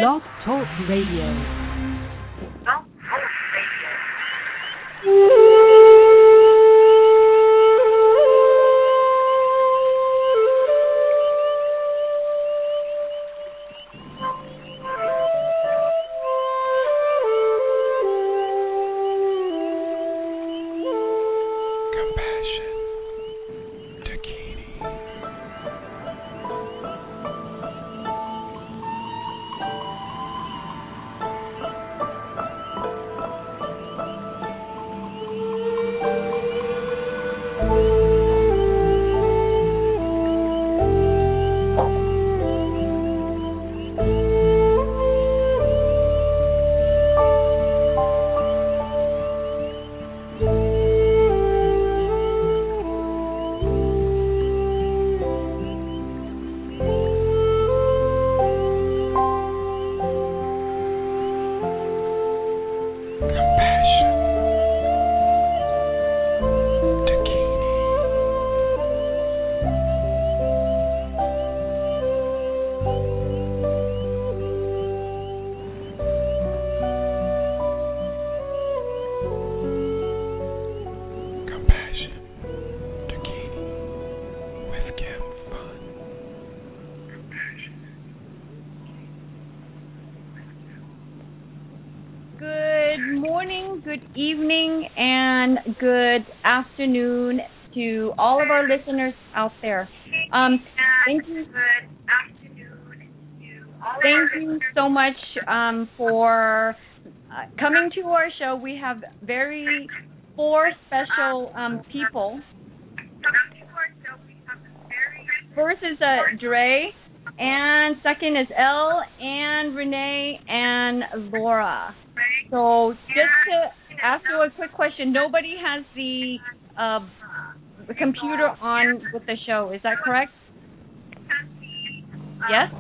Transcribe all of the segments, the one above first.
Blog Talk Radio. Afternoon to all of our listeners out there. Thank you so much for coming to our show. We have four special people. First is Dre, and second is Elle, and Renee, and Laura. So just to ask you a quick question, nobody has the computer on with the show. Is that correct? Yes?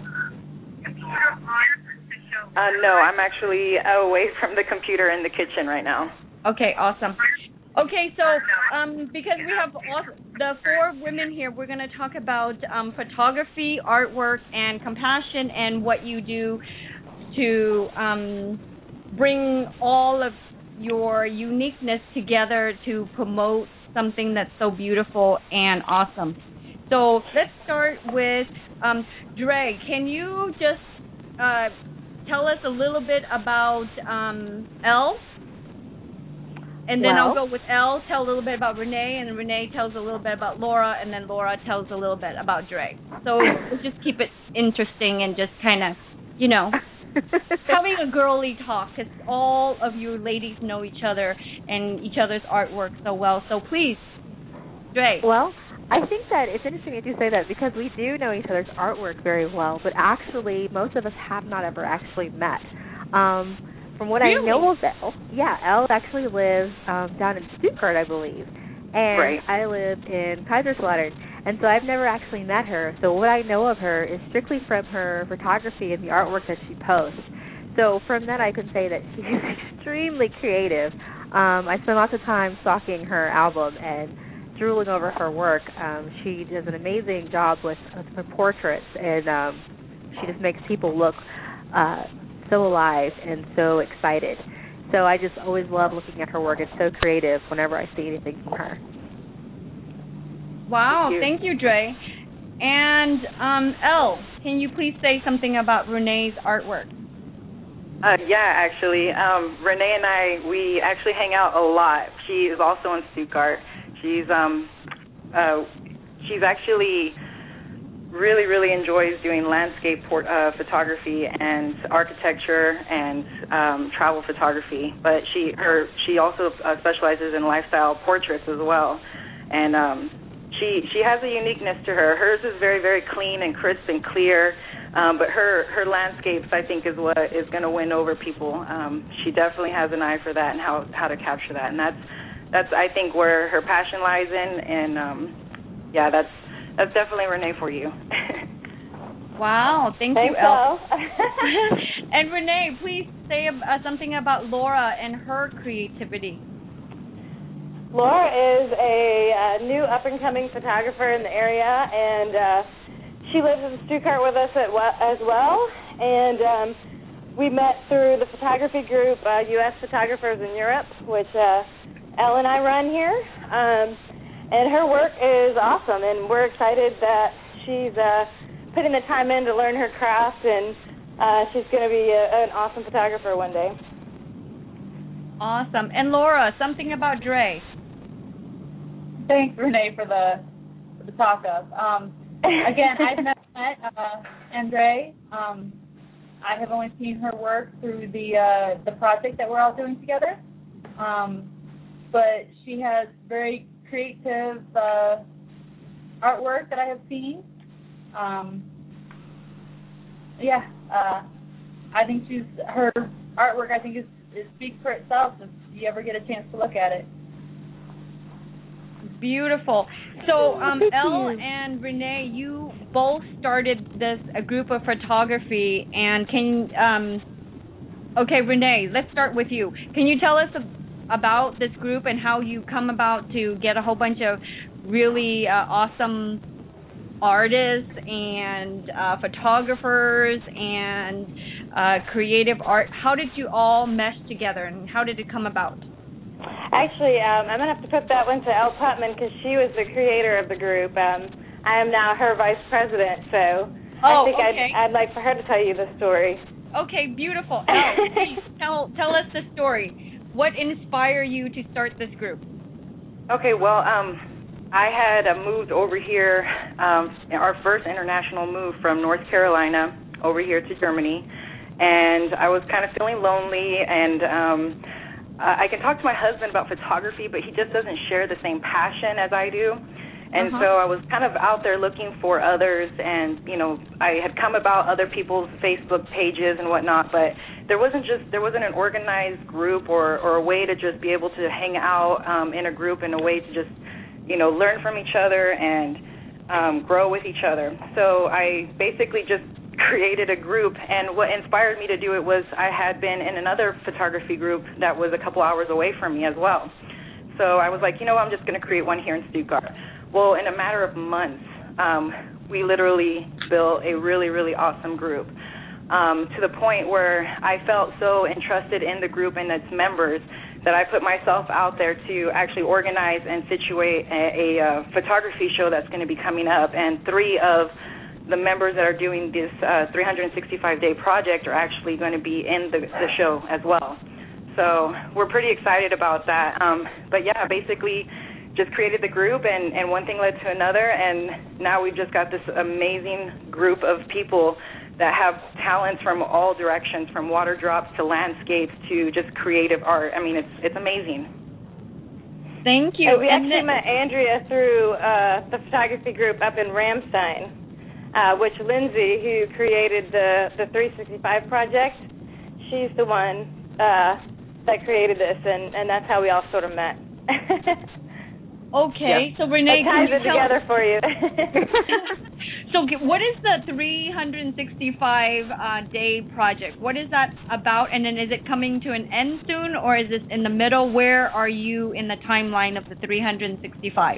No, I'm actually away from the computer in the kitchen right now. Okay, awesome. Okay, so because we have the four women here, we're going to talk about photography, artwork, and compassion, and what you do to bring all of your uniqueness together to promote something that's so beautiful and awesome. So let's start with Dre. Can you just tell us a little bit about Elle? And then I'll go with Elle, tell a little bit about Renee, and then Renee tells a little bit about Laura, and then Laura tells a little bit about Dre. So we'll just keep it interesting and just kind of, having a girly talk, because all of you ladies know each other and each other's artwork so well. So please, Dre. Well, I think that it's interesting that you say that, because we do know each other's artwork very well, but actually most of us have not ever actually met. From what I know of Elle, Elle actually lives down in Stuttgart, I believe, and I live in Kaiserslautern, and so I've never actually met her. So what I know of her is strictly from her photography and the artwork that she posts. So from that, I can say that she's extremely creative. I spend lots of time stalking her album and drooling over her work. She does an amazing job with her portraits, and she just makes people look so alive and so excited. So I just always love looking at her work. It's so creative whenever I see anything from her. Wow, thank you, Dre. And Elle, can you please say something about Renee's artwork? Actually, Renee and I, we actually hang out a lot. She is also in Stuttgart. She's actually really, really enjoys doing landscape photography and architecture and travel photography. But she also specializes in lifestyle portraits as well. And she has a uniqueness to her. Hers is very, very clean and crisp and clear. But her landscapes, I think, is what is going to win over people. She definitely has an eye for that and how to capture that. And that's I think where her passion lies in. And that's definitely Renee for you. Wow, thank you, Elle. And Renee, please say something about Laura and her creativity. Laura is a new up-and-coming photographer in the area, and she lives in Stuttgart with us as well. And we met through the photography group, U.S. Photographers in Europe, which Elle and I run here. And her work is awesome, and we're excited that she's putting the time in to learn her craft, and she's going to be an awesome photographer one day. Awesome. And Laura, something about Dre. Thanks, Renee, for the talk-up. Again, I've met Andre. I have only seen her work through the project that we're all doing together. But she has very creative artwork that I have seen. I think her artwork, I think, speaks for itself if you ever get a chance to look at it. Beautiful. So, Elle and Renee, you both started a group of photography, and okay, Renee, let's start with you. Can you tell us about this group and how you come about to get a whole bunch of really awesome artists and photographers and creative art? How did you all mesh together, and how did it come about? Actually, I'm going to have to put that one to Elle Putman because she was the creator of the group. I am now her vice president, so I think okay. I'd like for her to tell you the story. Okay, beautiful. Elle, please tell us the story. What inspired you to start this group? Okay, well, I had moved over here, our first international move from North Carolina over here to Germany, and I was kind of feeling lonely, and I can talk to my husband about photography, but he just doesn't share the same passion as I do. And so I was kind of out there looking for others, and, I had come about other people's Facebook pages and whatnot, but there wasn't an organized group or a way to just be able to hang out in a group in a way to just, learn from each other and grow with each other. So I basically just created a group, and what inspired me to do it was I had been in another photography group that was a couple hours away from me as well. So I was like, I'm just going to create one here in Stuttgart. Well, in a matter of months, we literally built a really, really awesome group to the point where I felt so entrusted in the group and its members that I put myself out there to actually organize and situate a photography show that's going to be coming up, and 3 of the members that are doing this 365-day project are actually going to be in the show as well. So we're pretty excited about that. But yeah, basically just created the group, and one thing led to another, and now we've just got this amazing group of people that have talents from all directions, from water drops to landscapes to just creative art. I mean, it's amazing. Thank you. And we actually met Andrea through the photography group up in Ramstein. Which Lindsay, who created the 365 project, she's the one that created this, and that's how we all sort of met. Okay, so Renee, I tied it together for you. So what is the 365-day project? What is that about, and then is it coming to an end soon, or is this in the middle? Where are you in the timeline of the 365?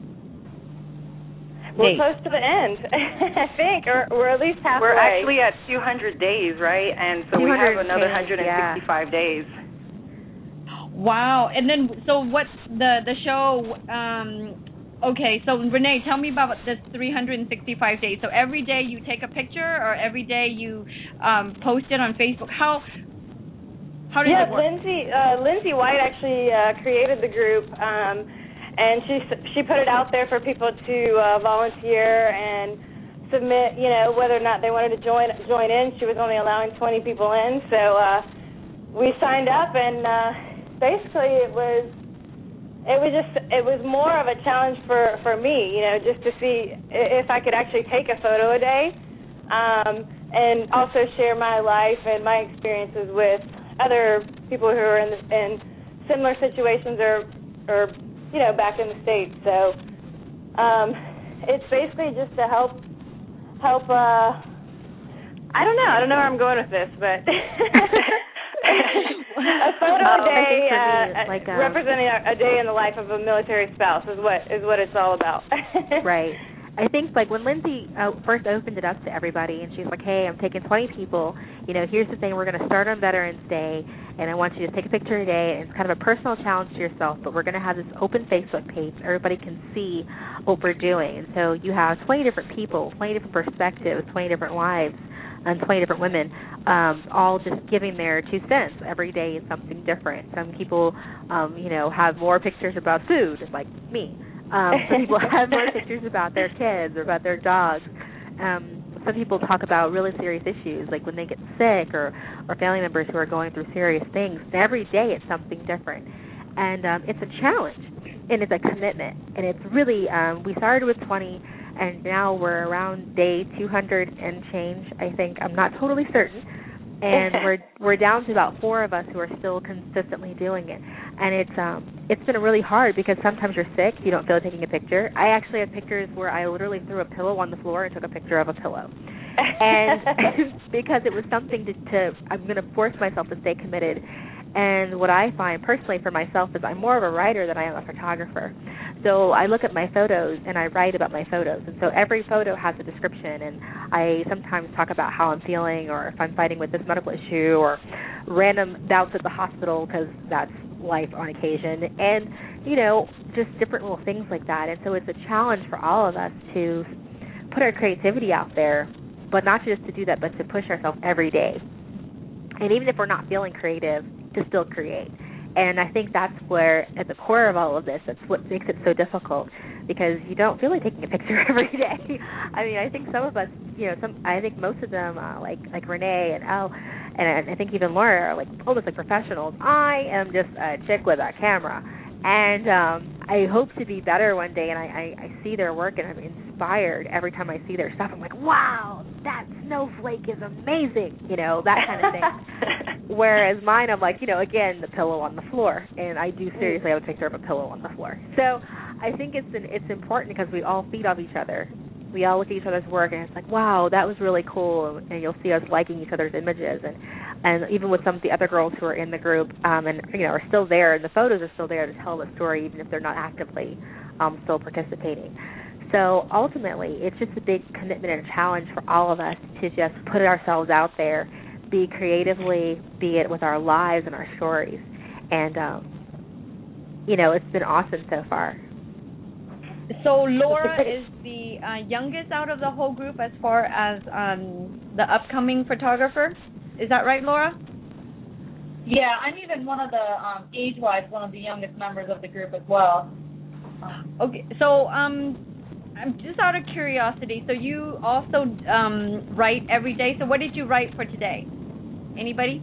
We're close to the end, I think, or we're at least halfway. We're actually at 200 days, right? And so we have another 165 days. Wow. And then, so what's the show? Okay, so Renee, tell me about this 365 days. So every day you take a picture, or every day you post it on Facebook? How does it work? Lindsay White actually created the group. And she put it out there for people to volunteer and submit, whether or not they wanted to join in. She was only allowing 20 people in, so we signed up, and basically it was more of a challenge for me, just to see if I could actually take a photo a day, and also share my life and my experiences with other people who are in similar situations or back in the States. So it's basically just to help. I don't know where I'm going with this, but a photo a day, representing a day in the life of a military spouse is what it's all about. Right. I think like when Lindsay first opened it up to everybody, and she's like, "Hey, I'm taking 20 people. You know, here's the thing: we're going to start on Veterans Day, and I want you to take a picture today. And it's kind of a personal challenge to yourself, but we're going to have this open Facebook page. So everybody can see what we're doing. And so you have 20 different people, 20 different perspectives, 20 different lives, and 20 different women, all just giving their 2 cents. Every day is something different. Some people, have more pictures about food, like me. Some people have more pictures about their kids or about their dogs. Some people talk about really serious issues, like when they get sick or family members who are going through serious things. And every day it's something different. And it's a challenge, and it's a commitment. And it's really, we started with 20, and now we're around day 200 and change, I think. I'm not totally certain. And we're down to about 4 of us who are still consistently doing it. And it's been really hard because sometimes you're sick, you don't feel like taking a picture. I actually have pictures where I literally threw a pillow on the floor and took a picture of a pillow. And because it was something to I'm going to force myself to stay committed. And what I find personally for myself is I'm more of a writer than I am a photographer. So I look at my photos and I write about my photos. And so every photo has a description, and I sometimes talk about how I'm feeling or if I'm fighting with this medical issue or random bouts at the hospital because that's life on occasion. And, just different little things like that. And so it's a challenge for all of us to put our creativity out there, but not just to do that, but to push ourselves every day. And even if we're not feeling creative, to still create. And I think that's where, at the core of all of this, that's what makes it so difficult, because you don't feel like taking a picture every day. I mean, I think some of us, I think most of them, like Renee and Elle, and I think even Laura, are like almost like professionals. I am just a chick with a camera, and I hope to be better one day. And I see their work, and I'm inspired every time I see their stuff. I'm like, wow, that snowflake is amazing, that kind of thing. Whereas mine, I'm like, again, the pillow on the floor, and I do seriously have a picture of a pillow on the floor. So I think it's important because we all feed off each other. We all look at each other's work, and it's like, wow, that was really cool, and you'll see us liking each other's images, and even with some of the other girls who are in the group, and are still there, and the photos are still there to tell the story, even if they're not actively still participating. So ultimately, it's just a big commitment and a challenge for all of us to just put ourselves out there, be creatively, be it with our lives and our stories. And, it's been awesome so far. So Laura is the youngest out of the whole group as far as the upcoming photographer. Is that right, Laura? Yeah, I'm even one of the, age-wise, one of the youngest members of the group as well. Okay, so I'm just out of curiosity. So you also write every day. So what did you write for today? Anybody?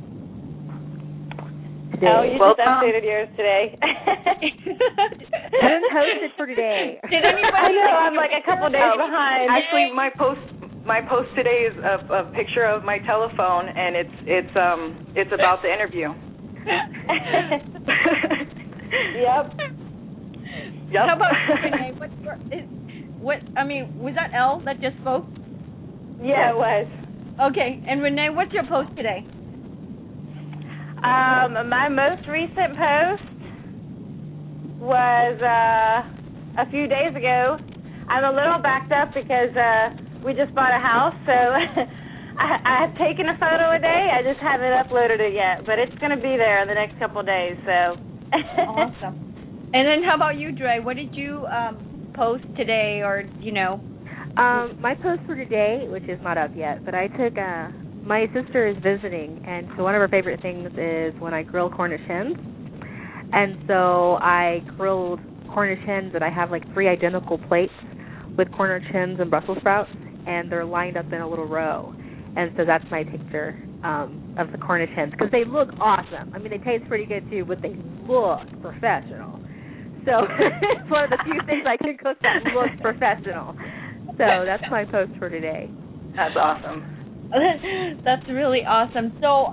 Today. Oh, you just updated yours today. I didn't post it for today. Did anybody? I know, I'm like a couple days behind. Actually, my post today is a picture of my telephone, and it's about the interview. Yep. How about Renee? Was that Elle that just spoke? Yeah, it was. Okay, and Renee, what's your post today? My most recent post was a few days ago. I'm a little backed up because we just bought a house, so I've taken a photo a day. I just haven't uploaded it yet, but it's going to be there in the next couple of days. So. Awesome. And then how about you, Dre? What did you post today, or My post for today, which is not up yet, but I took my sister is visiting, and so one of her favorite things is when I grill Cornish hens. And so I grilled Cornish hens, and I have like 3 identical plates with Cornish hens and Brussels sprouts, and they're lined up in a little row. And so that's my picture of the Cornish hens, because they look awesome. I mean, they taste pretty good too, but they look professional. So it's one of the few things I can cook that looks professional. So that's my post for today. That's awesome. That's really awesome. So,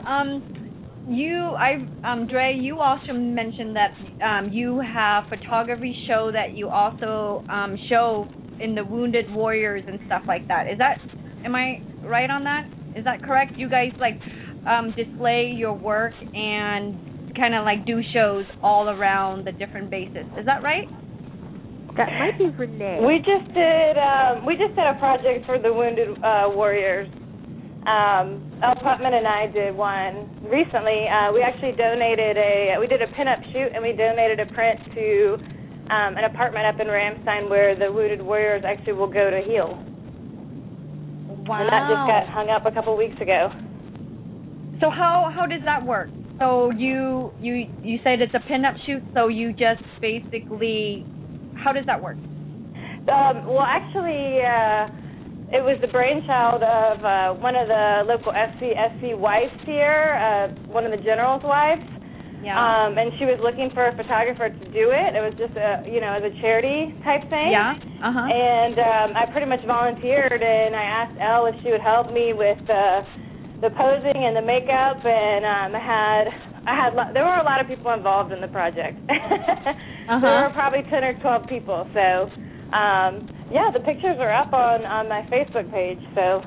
Dre, you also mentioned that you have photography show that you also show in the Wounded Warriors and stuff like that. Am I right on that? Is that correct? You guys display your work and kind of do shows all around the different bases. Is that right? That might be Renee. We just did a project for the Wounded Warriors. Elle Putman and I did one recently. We actually we did a pinup shoot, and we donated a print to an apartment up in Ramstein where the Wounded Warriors actually will go to heal. Wow. And that just got hung up a couple weeks ago. So how does that work? So you said it's a pinup shoot, so you just basically, how does that work? Well, actually, it was the brainchild of one of the local SC wives here, one of the general's wives. Yeah. And she was looking for a photographer to do it. It was just as a charity type thing. Yeah. Uh-huh. And I pretty much volunteered, and I asked Elle if she would help me with the posing and the makeup, and there were a lot of people involved in the project. Uh-huh. There were probably 10 or 12 people. So, the pictures are up on my Facebook page. So,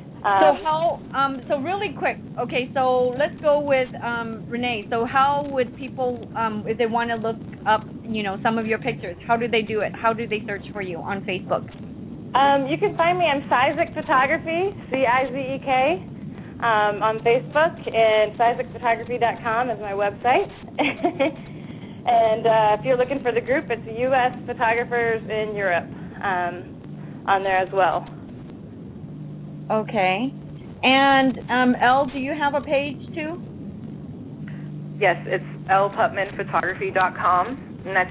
so really quick. Okay, so let's go with Renee. So how would people, if they want to look up, some of your pictures, how do they do it? How do they search for you on Facebook? You can find me on Cizek Photography, Cizek, on Facebook, and CizekPhotography.com is my website. And if you're looking for the group, it's U.S. Photographers in Europe on there as well. Okay. And Elle, do you have a page too? Yes, it's elleputmanphotography.com, and that's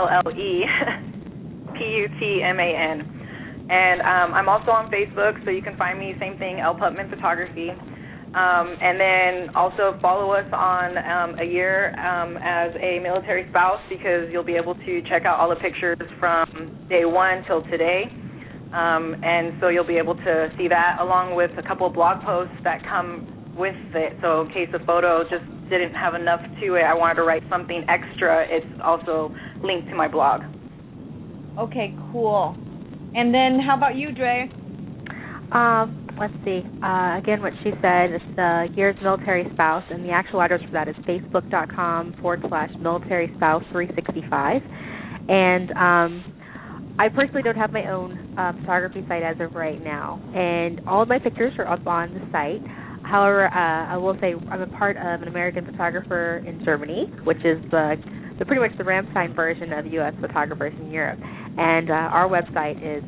ELLEPUTMAN. And I'm also on Facebook, so you can find me, same thing, Elle Putman Photography. And then also follow us on a year as a military spouse, because you'll be able to check out all the pictures from day one till today. And so you'll be able to see that along with a couple of blog posts that come with it. So in case a photo just didn't have enough to it, I wanted to write something extra, it's also linked to my blog. Okay, cool. And then how about you, Dre? Let's see. Again, what she said, it's Year's Military Spouse, and the actual address for that is facebook.com/military spouse 365. And I personally don't have my own photography site as of right now, and all of my pictures are up on the site. However, I will say I'm a part of an American photographer in Germany, which is pretty much the Ramstein version of U.S. Photographers in Europe. And our website is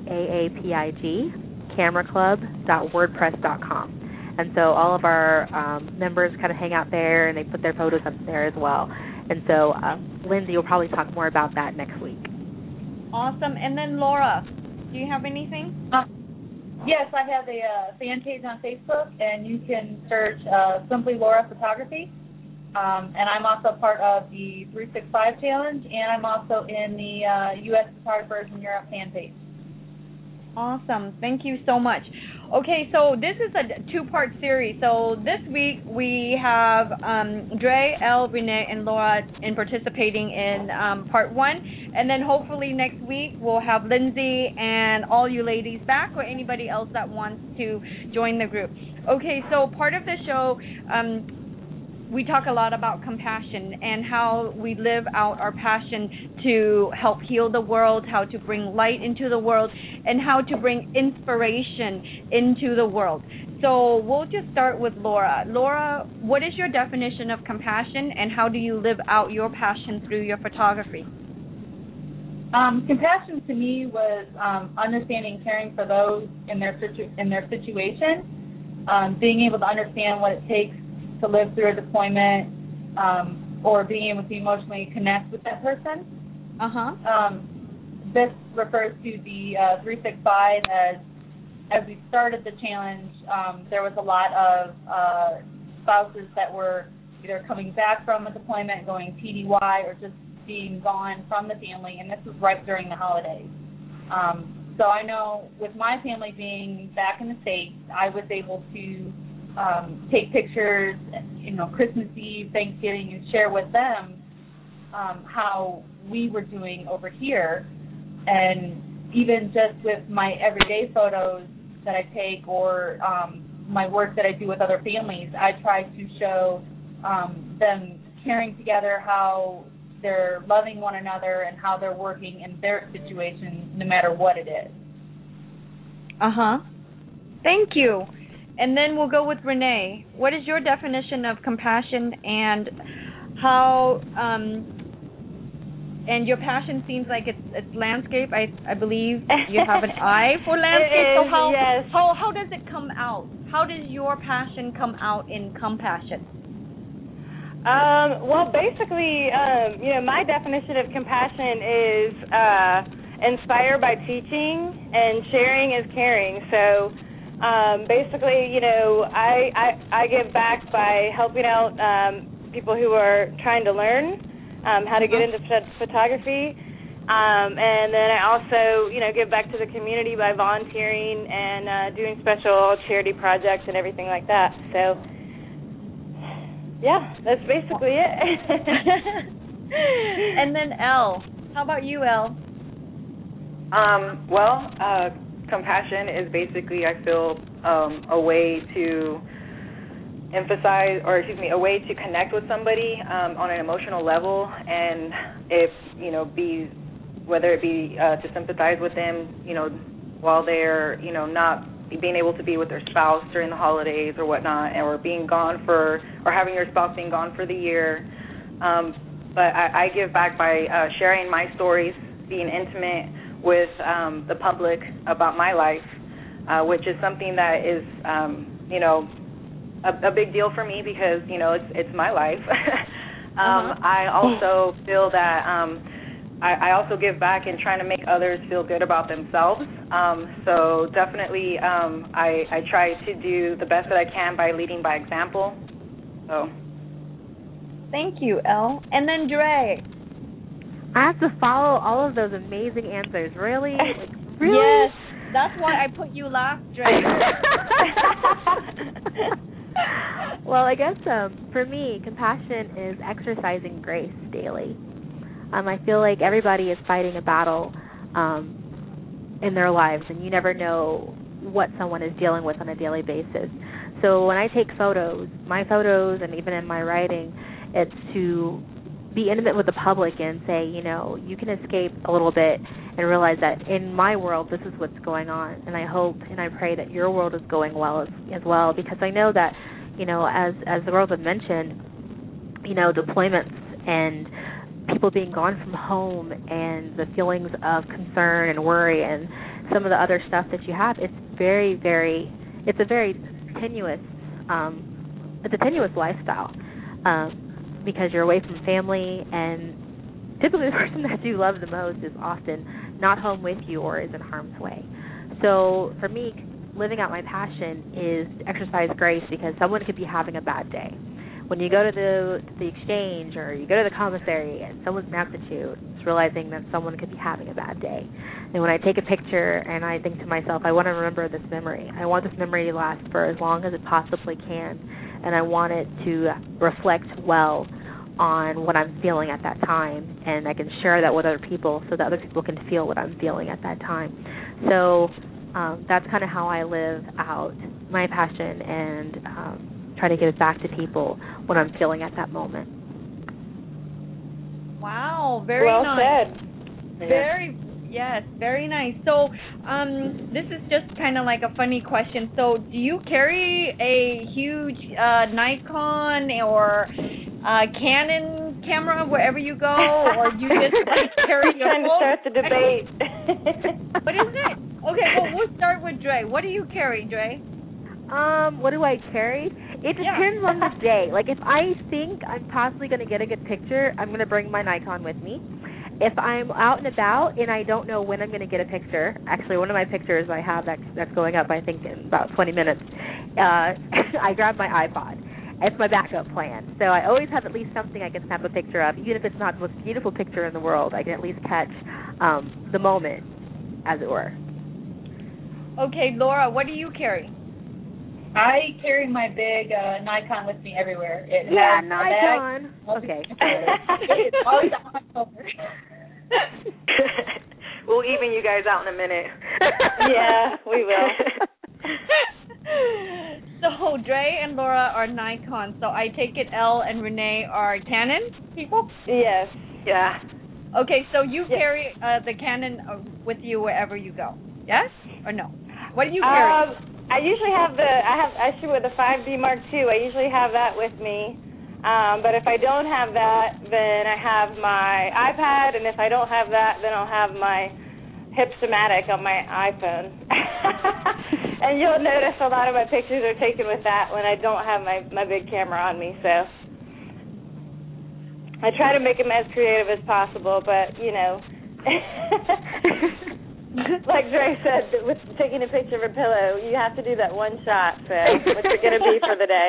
aapigcameraclub.wordpress.com. And so all of our members kind of hang out there, and they put their photos up there as well. And so Lindsay will probably talk more about that next week. Awesome. And then Laura, do you have anything? Yes, I have a fan page on Facebook, and you can search simply Laura Photography. And I'm also part of the 365 Challenge, and I'm also in the U.S. Photographers in Europe fan page. Awesome. Thank you so much. Okay, so this is a two-part series. So this week we have Dre, Elle, Renee, and Laura participating in part one. And then hopefully next week we'll have Lindsay and all you ladies back, or anybody else that wants to join the group. Okay, so part of the show, we talk a lot about compassion and how we live out our passion to help heal the world, how to bring light into the world, and how to bring inspiration into the world. So we'll just start with Laura. Laura, what is your definition of compassion, and how do you live out your passion through your photography? Compassion to me was understanding, caring for those in their situation, being able to understand what it takes to live through a deployment, or being able to emotionally connect with that person. This refers to the 365. As we started the challenge, there was a lot of spouses that were either coming back from a deployment, going TDY, or just being gone from the family, and this was right during the holidays. So I know with my family being back in the States, I was able to take pictures, Christmas Eve, Thanksgiving, and share with them how we were doing over here. And even just with my everyday photos that I take, or my work that I do with other families, I try to show them caring together, how they're loving one another and how they're working in their situation, no matter what it is. Thank you. And then we'll go with Renee. What is your definition of compassion, and how? And your passion seems like it's landscape. I believe you have an eye for landscape. It is, so yes. how does it come out? How does your passion come out in compassion? Well, basically, my definition of compassion is inspired by teaching, and sharing is caring. So, basically, I give back by helping out people who are trying to learn how to get into photography, and then I also, give back to the community by volunteering and doing special charity projects and everything like that. So. Yeah, that's basically it. And then Elle. How about you, Elle? Compassion is basically, I feel, a way to emphasize, a way to connect with somebody on an emotional level, and whether it be to sympathize with them, while they're, not being able to be with their spouse during the holidays or whatnot, or being gone or having your spouse being gone for the year. But I give back by sharing my stories, being intimate with the public about my life, which is something that is, a big deal for me because, it's my life. I also feel that I also give back in trying to make others feel good about themselves. So definitely I try to do the best that I can by leading by example. So. Thank you, Elle. And then Dre. I have to follow all of those amazing answers. Really? Really? Yes. That's why I put you last, Dre. Well, I guess for me, compassion is exercising grace daily. I feel like everybody is fighting a battle in their lives, and you never know what someone is dealing with on a daily basis. So when I take photos, my photos, and even in my writing, it's to be intimate with the public and say, you can escape a little bit and realize that in my world, this is what's going on. And I hope and I pray that your world is going well as well, because I know that, as the girls had mentioned, deployments and people being gone from home and the feelings of concern and worry and some of the other stuff that you have, it's a very tenuous, it's a tenuous lifestyle, because you're away from family, and typically the person that you love the most is often not home with you or is in harm's way. So for me, living out my passion is to exercise grace, because someone could be having a bad day. When you go to the exchange or you go to the commissary and someone snaps at you, it's realizing that someone could be having a bad day. And when I take a picture and I think to myself, I want to remember this memory. I want this memory to last for as long as it possibly can, and I want it to reflect well on what I'm feeling at that time, and I can share that with other people so that other people can feel what I'm feeling at that time. So that's kind of how I live out my passion and try to give it back to people when I'm feeling at that moment. Wow, very well nice. Said. Very nice. So this is just kind of like a funny question. So do you carry a huge Nikon or Canon camera wherever you go, or you just carry your phone? Trying to start the debate. What is it? Okay, well, we'll start with Dre. What do you carry, Dre? What do I carry? It depends on the day. Like, if I think I'm possibly going to get a good picture, I'm going to bring my Nikon with me. If I'm out and about and I don't know when I'm going to get a picture, actually one of my pictures I have that's going up, I think, in about 20 minutes, I grab my iPod. It's my backup plan. So I always have at least something I can snap a picture of. Even if it's not the most beautiful picture in the world, I can at least catch the moment, as it were. Okay, Laura, what do you carry? I carry my big Nikon with me everywhere. Nikon. Okay. It's always on my shoulder. We'll even you guys out in a minute. Yeah, we will. So Dre and Laura are Nikon. So I take it Elle and Renee are Canon people? Yes. Yeah. Okay, so you carry the Canon with you wherever you go, yes or no? What do you carry? I usually I shoot with a 5D Mark II. I usually have that with me. But if I don't have that, then I have my iPad, and if I don't have that, then I'll have my Hipstamatic on my iPhone. And you'll notice a lot of my pictures are taken with that when I don't have my big camera on me, so I try to make them as creative as possible, but, you know, like Dre said, with taking a picture of a pillow, you have to do that one shot, so what's it going to be for the day?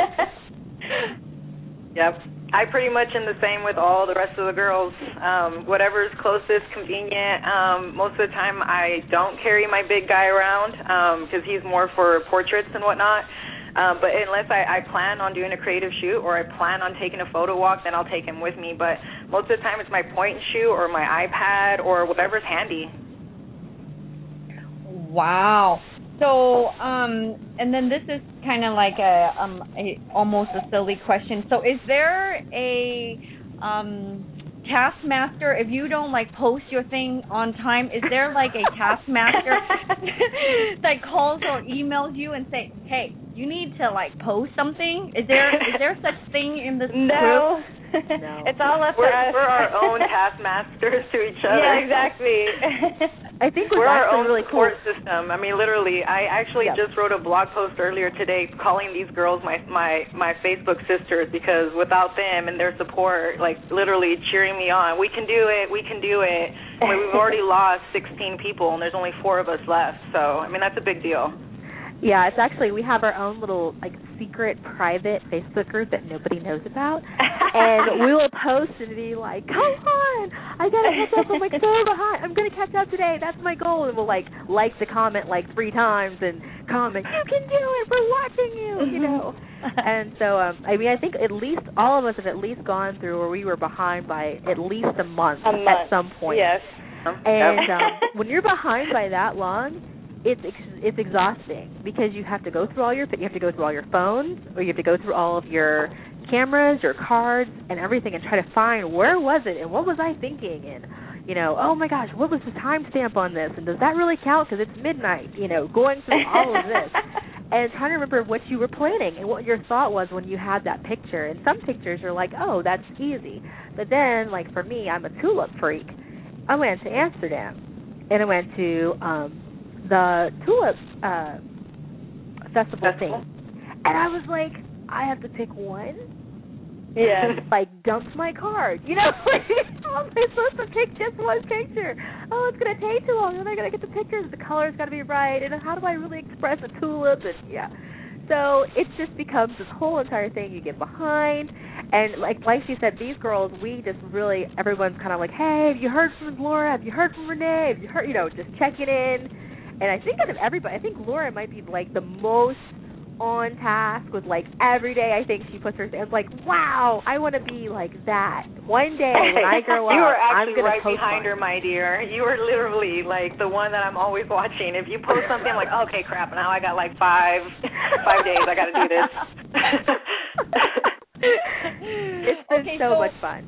Yep. I pretty much am the same with all the rest of the girls. Whatever's closest, convenient. Most of the time I don't carry my big guy around because he's more for portraits and whatnot. But unless I plan on doing a creative shoot or I plan on taking a photo walk, then I'll take him with me. But most of the time it's my point and shoot or my iPad or whatever's handy. Wow. So, and then this is kind of like a almost a silly question. So, is there a taskmaster if you don't like post your thing on time? Is there like a taskmaster that calls or emails you and say, "Hey, you need to like post something"? Is there such thing in this group? No. It's all up to us. We're our own taskmasters to each other. Yeah, exactly. I think we're our own really support cool. system. I mean, literally, I actually just wrote a blog post earlier today calling these girls my Facebook sisters because without them and their support, like literally cheering me on, we can do it, we can do it. I mean, we've already lost 16 people and there's only 4 of us left. So, I mean, that's a big deal. Yeah, it's actually, we have our own little, like, secret, private Facebook group that nobody knows about. And we will post and be like, come on, I got to catch up. I'm like, so behind. I'm going to catch up today. That's my goal. And we'll, like the comment, like, 3 times and comment, you can do it. We're watching you, you know. And so, I mean, I think at least all of us have at least gone through where we were behind by at least a month. At some point. Yes. And when you're behind by that long, it's exhausting because you have to go through all your phones, or you have to go through all of your cameras, your cards, and everything, and try to find where was it and what was I thinking, and you know, oh my gosh, what was the timestamp on this, and does that really count because it's midnight? You know, going through all of this and trying to remember what you were planning and what your thought was when you had that picture. And some pictures are like, oh, that's easy, but then like for me, I'm a tulip freak. I went to Amsterdam and I went to the tulip festival thing, and I was like, I have to pick one. Yeah. Like dumped my card. You know, how am I supposed to pick just one picture? Oh, it's gonna take too long. Then I gotta get the pictures. The color's gotta be right. And how do I really express a tulip? And yeah. So it just becomes this whole entire thing. You get behind, and like she said, these girls, we just really, everyone's kind of like, hey, have you heard from Laura? Have you heard from Renee? Have you heard? You know, just checking in. And I think out of everybody, I think Laura might be like the most on task with like every day. I think she puts her hands like, wow, I want to be like that. One day when I grow up, you were I'm actually going to right post behind her, my dear. You were literally like the one that I'm always watching. If you post something, I'm like, okay, crap, now I got like 5 days. I got to do this. It's been so much fun.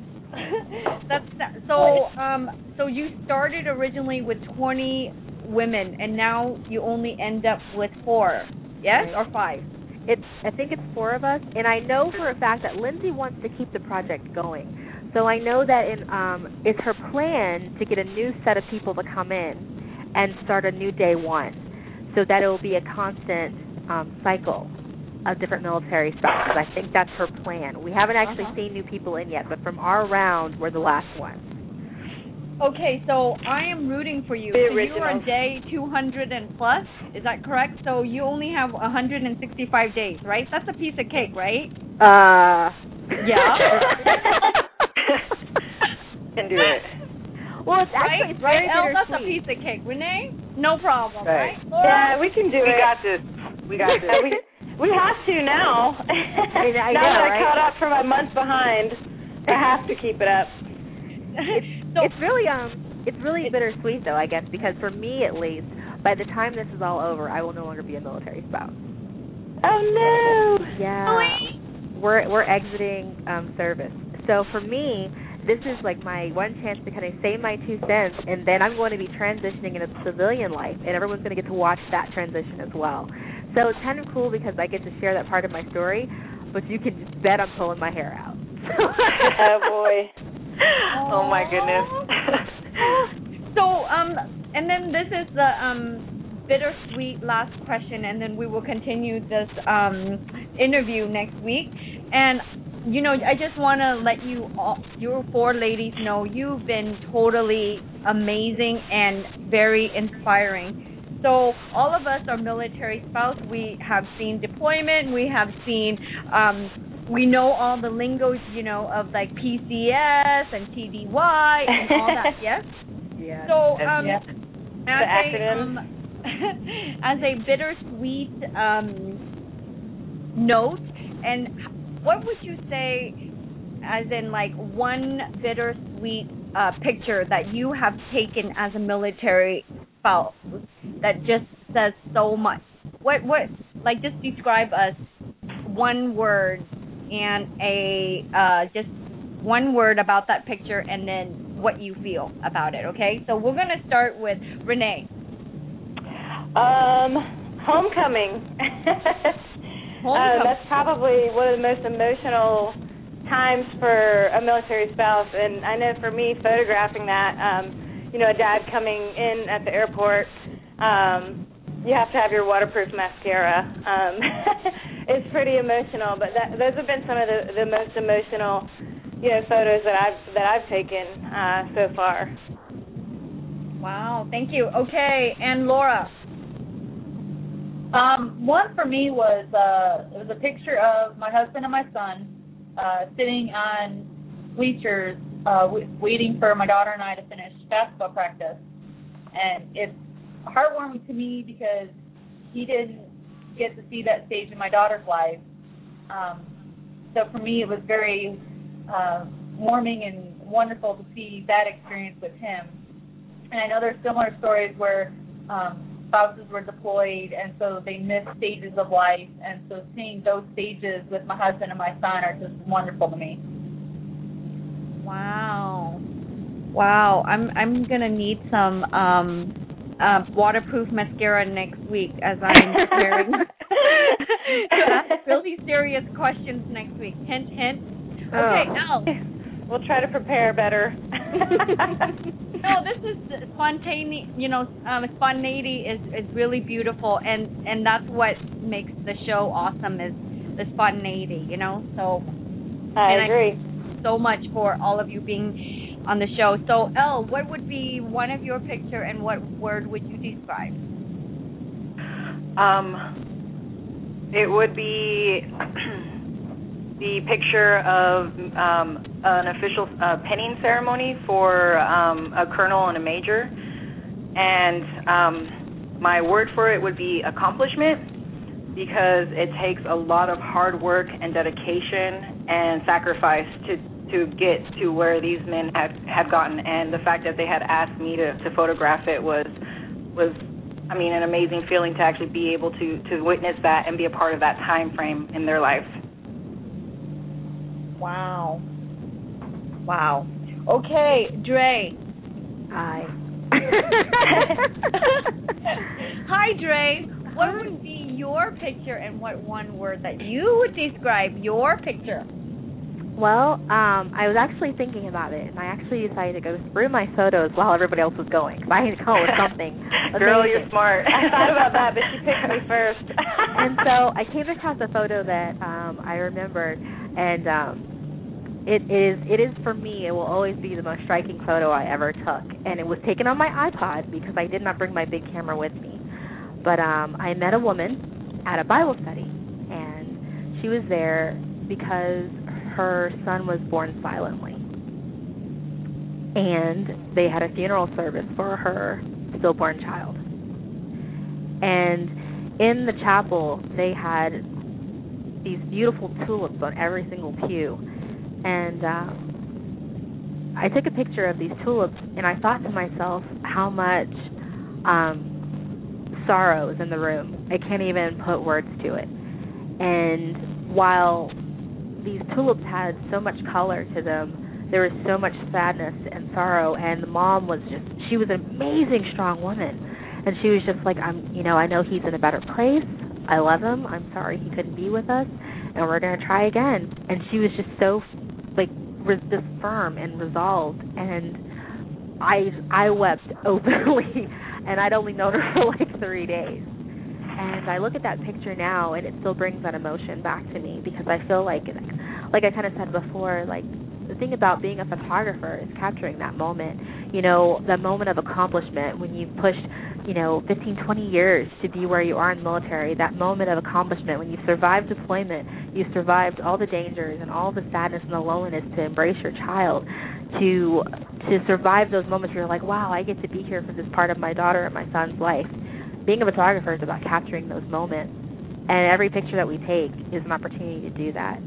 So you started originally with 20 women, and now you only end up with 4, yes, or 5? I think it's 4 of us, and I know for a fact that Lindsay wants to keep the project going. So I know that it's her plan to get a new set of people to come in and start a new day one, so that it will be a constant cycle of different military spouses. I think that's her plan. We haven't actually seen new people in yet, but from our round, we're the last ones. Okay, so I am rooting for you. So you are on day 200 and plus, is that correct? So you only have 165 days, right? That's a piece of cake, right? Yeah. Can do it. Well, it's actually it's very Elle, that's a sweet. piece of cake. Renee, no problem, right? Yeah, we can do it. We got this. We got this. We have to now. I now know, that right? I caught up for my month behind, I have to keep it up. It's really bittersweet though, I guess, because for me at least, by the time this is all over, I will no longer be a military spouse. Oh no! Yeah, we're exiting service. So for me, this is like my one chance to kind of say my 2 cents, and then I'm going to be transitioning into civilian life, and everyone's going to get to watch that transition as well. So it's kind of cool because I get to share that part of my story, but you can just bet I'm pulling my hair out. Oh, boy. Oh, my goodness. So, and then this is the bittersweet last question, and then we will continue this interview next week. And, you know, I just want to let you 4 ladies know you've been totally amazing and very inspiring. So all of us are military spouse. We have seen deployment. We have seen, we know all the lingo, you know, of like PCS and TDY and all that, yes? Yeah. So the acronym. as a bittersweet note, and what would you say as in like one bittersweet picture that you have taken as a military spouse that just says so much? What like just describe us one word and just one word about that picture and then what you feel about it, okay? So we're going to start with Renee. Homecoming. That's probably one of the most emotional times for a military spouse, and I know for me, photographing that, you know, a dad coming in at the airport, you have to have your waterproof mascara. It's pretty emotional, but those have been some of the most emotional, you know, photos that I've taken so far. Wow, thank you. Okay, and Laura. One for me was it was a picture of my husband and my son sitting on bleachers waiting for my daughter and I to finish basketball practice. And it's heartwarming to me because he didn't get to see that stage in my daughter's life. So for me it was very warming and wonderful to see that experience with him. And I know there's similar stories where spouses were deployed, and so they missed stages of life, and so seeing those stages with my husband and my son are just wonderful to me. Wow, I'm gonna need some waterproof mascara next week as I'm preparing to ask really serious questions next week. Hint, hint. Okay, now we'll try to prepare better. No, this is spontaneity. You know, spontaneity is really beautiful, and that's what makes the show awesome is the spontaneity. You know, so I agree. I thank you so much for all of you being on the show. So, Elle, what would be one of your picture, and what word would you describe? It would be the picture of an official pinning ceremony for a colonel and a major. And my word for it would be accomplishment, because it takes a lot of hard work and dedication and sacrifice to get to where these men had gotten. And the fact that they had asked me to photograph it was I mean, an amazing feeling to actually be able to witness that and be a part of that time frame in their life. Wow. Okay, Dre. Hi. Hi, Dre. What would be your picture, and what one word that you would describe your picture? Well, I was actually thinking about it, and I actually decided to go through my photos while everybody else was going, because I had to come up with something. Girl, you're smart. I thought about that, but she picked me first. And so I came across a photo that I remembered, and it is for me, it will always be the most striking photo I ever took. And it was taken on my iPod because I did not bring my big camera with me. But I met a woman at a Bible study, and she was there because her son was born silently. And they had a funeral service for her stillborn child. And in the chapel, they had these beautiful tulips on every single pew. And I took a picture of these tulips, and I thought to myself how much sorrow is in the room. I can't even put words to it. And while these tulips had so much color to them, there was so much sadness and sorrow, and the mom was she was an amazing, strong woman. And she was just like, I know he's in a better place. I love him. I'm sorry he couldn't be with us, and we're going to try again. And she was just so, just firm and resolved. And I wept openly, and I'd only known her for 3 days. And I look at that picture now, and it still brings that emotion back to me, because I feel like I kind of said before, the thing about being a photographer is capturing that moment, that moment of accomplishment when you've pushed, 15, 20 years to be where you are in the military, that moment of accomplishment when you've survived deployment, you've survived all the dangers and all the sadness and the loneliness to embrace your child, to survive those moments where you're like, wow, I get to be here for this part of my daughter and my son's life. Being a photographer is about capturing those moments, and every picture that we take is an opportunity to do that.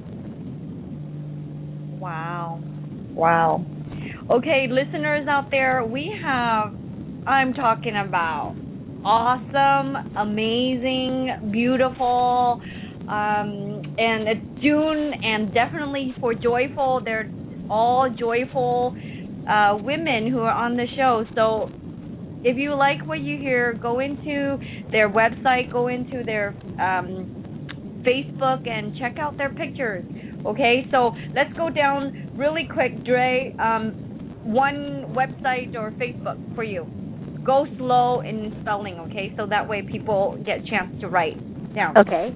Wow. Okay, listeners out there, I'm talking about awesome, amazing, beautiful, and it's June, and definitely for joyful. They're all joyful women who are on the show. So if you like what you hear, go into their website, go into their Facebook, and check out their pictures. Okay, so let's go down really quick, Dre. One website or Facebook for you. Go slow in spelling, okay? So that way people get a chance to write down. Okay.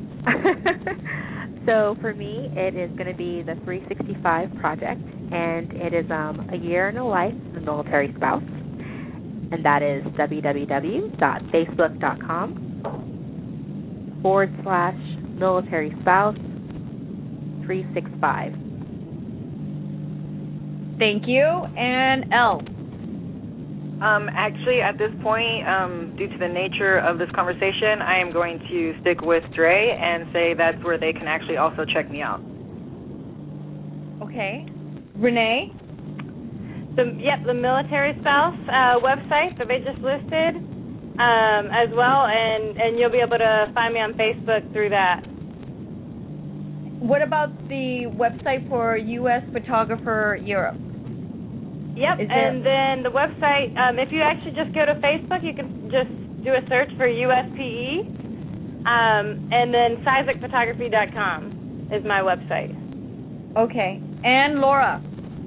So for me, it is going to be the 365 Project, and it is a year in the life of a military spouse. And that is www.facebook.com/military spouse 365. Thank you. And Elle? Actually, at this point, due to the nature of this conversation, I am going to stick with Dre and say that's where they can actually also check me out. Okay. Renee? The military spouse website that they just listed as well, and you'll be able to find me on Facebook through that. What about the website for U.S. Photographer Europe? Yep, and then the website, if you actually just go to Facebook, you can just do a search for USPE, and then CyzikPhotography.com is my website. Okay. And Laura?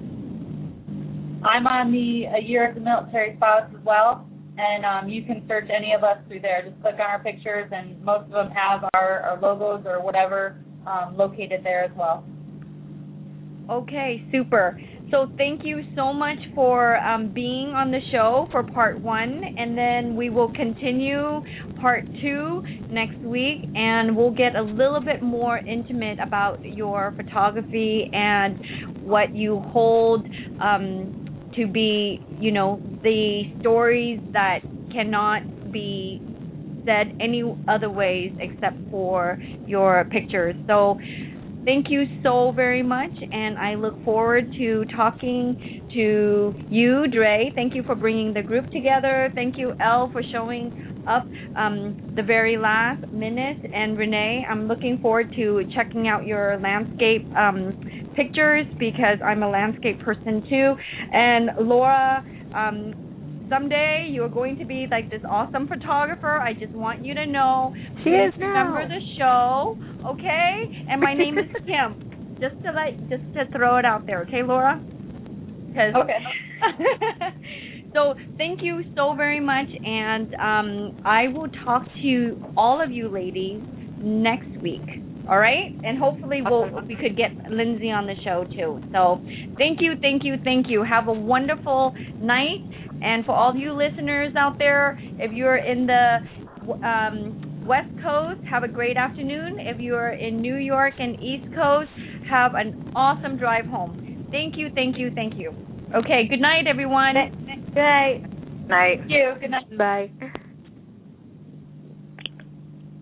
I'm on the A Year as a Military Spouse as well, and you can search any of us through there. Just click on our pictures, and most of them have our logos or whatever located there as well. Okay, super. So thank you so much for being on the show for part 1, and then we will continue part 2 next week, and we'll get a little bit more intimate about your photography and what you hold to be, the stories that cannot be said any other ways except for your pictures. So thank you so very much, and I look forward to talking to you, Dre. Thank you for bringing the group together. Thank you, Elle, for showing up the very last minute. And Renee, I'm looking forward to checking out your landscape pictures, because I'm a landscape person too. And Laura, someday you're going to be like this awesome photographer. I just want you to know. She is now. Remember the show, okay? And my name is Kim. Just to throw it out there, okay, Laura? Okay. So thank you so very much, and I will talk to all of you ladies next week. All right, and hopefully we could get Lindsay on the show too. So thank you. Have a wonderful night. And for all of you listeners out there, if you're in the West Coast, have a great afternoon. If you're in New York and East Coast, have an awesome drive home. Thank you. Okay, good night, everyone. Good night. Night. Thank you. Good night. Bye.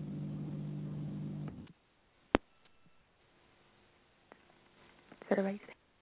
Is that everybody?